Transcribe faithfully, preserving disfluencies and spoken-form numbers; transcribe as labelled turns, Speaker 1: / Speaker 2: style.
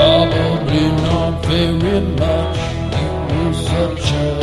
Speaker 1: Probably not very much. You were such a